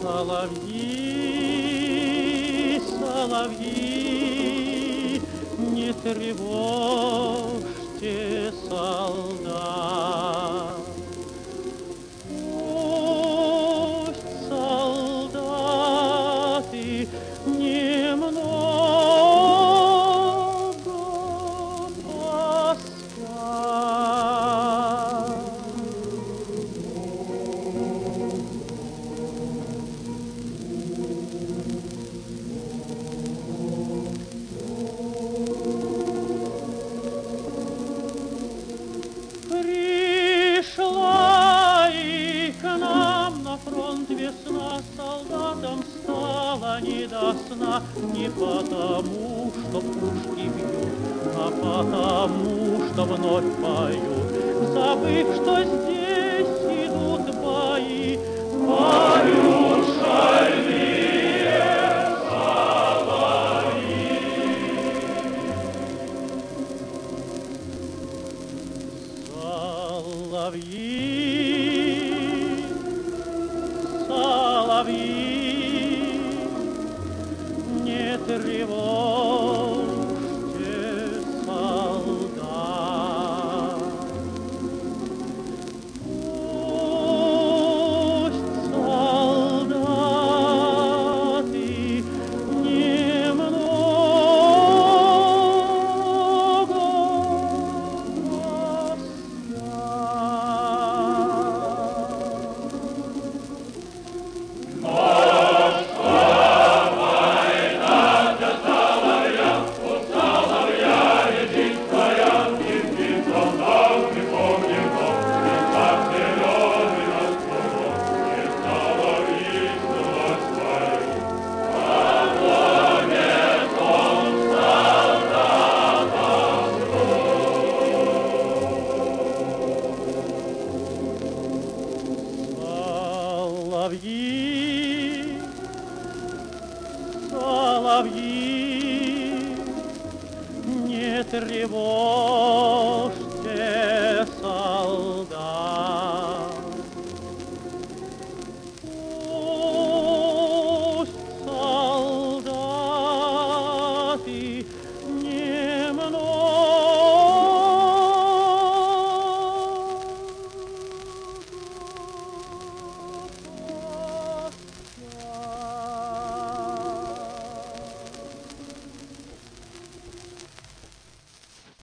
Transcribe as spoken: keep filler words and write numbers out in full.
Соловьи, соловьи, не тревожьте солдат. Пусть солдаты немного поспят. Пришла и к нам на фронт весна, солдатам стало не до сна, не потому, что пушки бьют, а потому, что вновь поют, забыв, что здесь идут бои. Поют шальные соловьи. Соловьи, соловьи, не тревожьте солдат. Пусть солдаты немного поспят. Соловьи, соловьи, не тревожьте